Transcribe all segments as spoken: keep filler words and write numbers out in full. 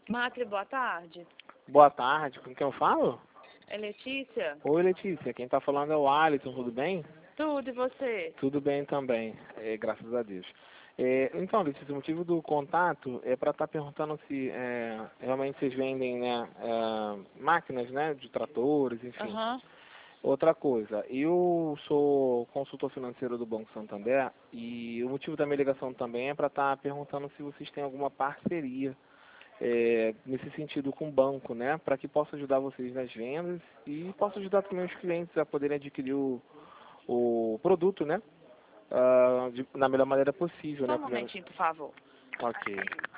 Macri, boa tarde. Boa tarde, com quem eu falo? É Letícia? Oi, Letícia, quem tá falando é o Alisson, tudo bem? Tudo, e você? Tudo bem também, é, graças a Deus. É, então, Letícia, o motivo do contato é para estar perguntando se é, realmente vocês vendem, né, é, máquinas, né, de tratores, enfim. Aham. Outra coisa, eu sou consultor financeiro do Banco Santander e o motivo da minha ligação também é para estar perguntando se vocês têm alguma parceria é, nesse sentido com o banco, né, para que possa ajudar vocês nas vendas e possa ajudar também os clientes a poderem adquirir o, o produto, né, ah, de, na melhor maneira possível, Só né, um primeiro. momentinho, por favor. Ok.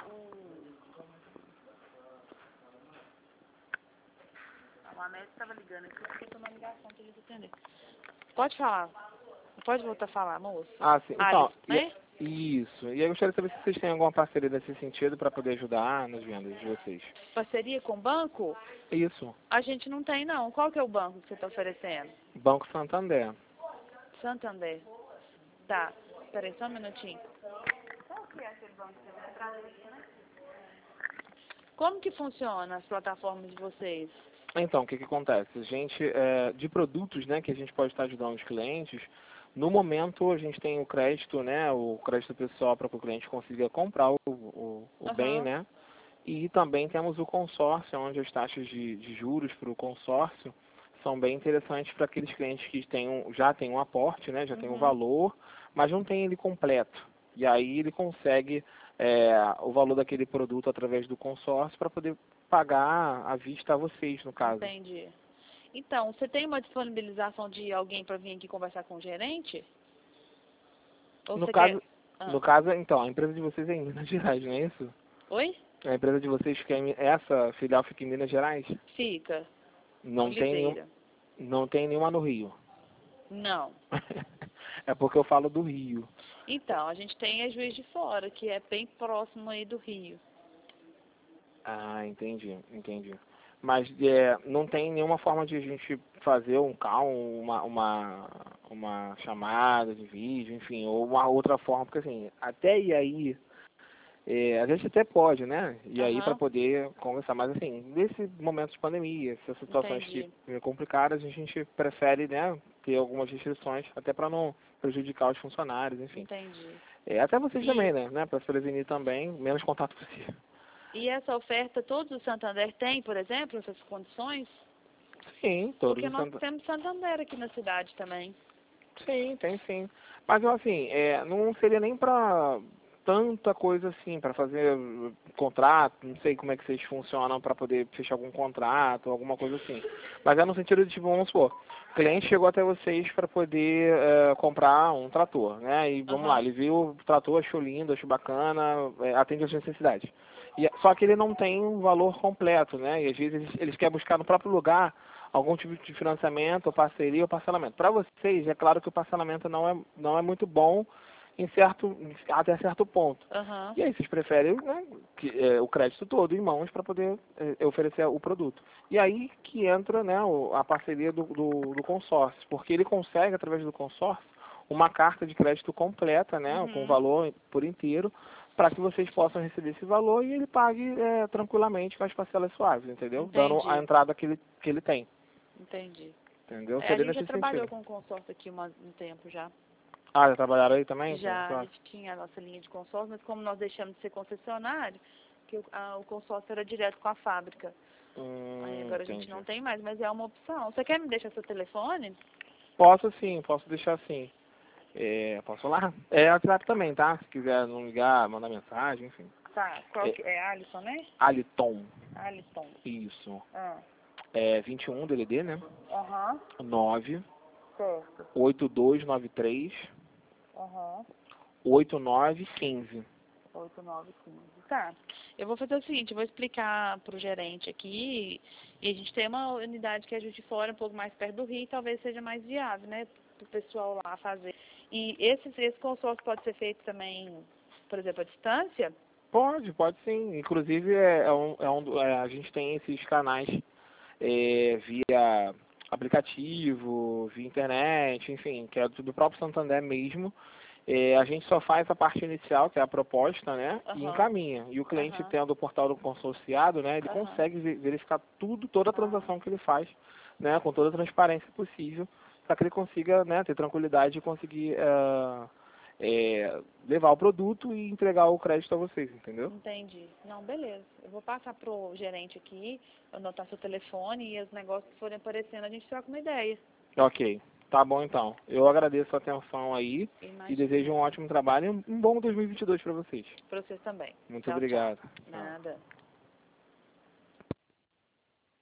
A médica estava ligando aqui, porque eu tô na ligação que eles atender. Pode falar. Pode voltar a falar, moço. Ah, sim. Então, Alisson, né? e, isso. E aí eu gostaria de saber se vocês têm alguma parceria nesse sentido para poder ajudar nas vendas de vocês. Parceria com o banco? Isso. A gente não tem, não. Qual que é o banco que você está oferecendo? Banco Santander. Santander. Tá. Peraí, só um minutinho. Qual que é aquele banco que você vai entrar nesse, né? Como que funciona as plataformas de vocês? Então, o que que acontece? A gente, é, de produtos, né, que a gente pode estar ajudando os clientes, no momento a gente tem o crédito, né, o crédito pessoal para que o cliente consiga comprar o, o, o bem, Aham. né, e também temos o consórcio, onde as taxas de, de juros para o consórcio são bem interessantes para aqueles clientes que têm um, já têm um aporte, né, já têm um Uhum. valor, mas não tem ele completo. E aí ele consegue é, o valor daquele produto através do consórcio para poder pagar à vista a vocês, no caso. Entendi. Então, você tem uma disponibilização de alguém para vir aqui conversar com o gerente? Ou No você quer... caso, Ah. no caso, então, a empresa de vocês é em Minas Gerais, não é isso? Oi? A empresa de vocês que é em, essa filial fica em Minas Gerais? Fica. Não tem nenhum, Oliveira. não tem nenhuma no Rio. Não. É porque eu falo do Rio. Então, a gente tem a Juiz de Fora, que é bem próximo aí do Rio. Ah, entendi, entendi. Mas é, não tem nenhuma forma de a gente fazer um call, uma, uma, uma chamada de vídeo, enfim, ou uma outra forma, porque assim, até ir aí, é, a gente até pode, né? E aí para Aham. poder conversar, mas assim, nesse momento de pandemia, essas situações que Entendi. são complicadas, a gente prefere, né, ter algumas restrições, até para não prejudicar os funcionários, enfim. Entendi. É, até vocês também, E, né, né? Para prevenir também, menos contato possível. e essa oferta, todos os Santander têm, por exemplo, essas condições? Sim, todos Porque os nós temos Santander aqui na cidade também. sim, tem sim. Mas eu, assim, é, não seria nem para tanta coisa assim, para fazer uh, contrato, não sei como é que vocês funcionam para poder fechar algum contrato, alguma coisa assim. Mas é no sentido de, tipo, vamos supor, o cliente chegou até vocês para poder uh, comprar um trator, né? E vamos lá, Aham. ele viu o trator, achou lindo, achou bacana, é, atende às necessidades. E, só que ele não tem um valor completo, né? E às vezes eles, eles querem buscar no próprio lugar algum tipo de financiamento, ou parceria ou parcelamento. Para vocês, é claro que o parcelamento não é, não é muito bom em certo, até certo ponto. Aham. E aí vocês preferem, né, que, é, o crédito todo em mãos para poder é, oferecer o produto. E aí que entra, né, o, a parceria do, do, do consórcio, porque ele consegue, através do consórcio, uma carta de crédito completa, né, com o Uhum. valor por inteiro, para que vocês possam receber esse valor e ele pague é, tranquilamente com as parcelas suaves, entendeu? Dando a Entendi. entrada que ele, que ele tem. Entendi. Entendeu? É, a Seria gente já nesse trabalhou sentido. com consórcio aqui uma- um tempo já. Ah, já trabalharam aí também? Com Já a classe? gente tinha a nossa linha de consórcio, mas como nós deixamos de ser concessionário, que o, a- o consórcio era direto com a fábrica. Aí Hum, agora a gente entendi. não tem mais, mas é uma opção. Você quer me deixar seu telefone? Posso sim, posso deixar sim. É, posso falar? É WhatsApp também, tá? Se quiser não ligar, mandar mensagem, enfim. Tá, qual É que é? Alisson, né? Aliton. Alisson. Isso. Ah. É vinte e um D D D, né? Aham. nove Certo. oito dois nove três Aham. oito nove um cinco. oito nove quinze. Tá. Eu vou fazer o seguinte, eu vou explicar pro gerente aqui, e a gente tem uma unidade que é Juiz de Fora, um pouco mais perto do Rio, talvez seja mais viável, né, pro pessoal lá fazer. E esse, esse consórcio pode ser feito também, por exemplo, à distância? Pode, pode sim. Inclusive, é, é um, é um, é, a gente tem esses canais é, via aplicativo, via internet, enfim, que é do próprio Santander mesmo. É, a gente só faz a parte inicial, que é a proposta, né? E Aham. encaminha. E o cliente Aham. tendo o portal do consorciado, né? Ele Aham. consegue ve- verificar tudo, toda a Ah, transação que ele faz, né? Com toda a transparência possível, para que ele consiga, né? Ter tranquilidade e conseguir eh, eh, levar o produto e entregar o crédito a vocês, entendeu? entendi. Não, beleza. Eu vou passar pro gerente aqui, anotar seu telefone e os negócios que forem aparecendo, a gente troca uma ideia. Ok. Tá bom, então. Eu agradeço a atenção aí e desejo Imagina. um ótimo trabalho e um um bom dois mil e vinte e dois para vocês. Pra vocês também. Muito Tchau, tchau. obrigado. Tchau. Nada.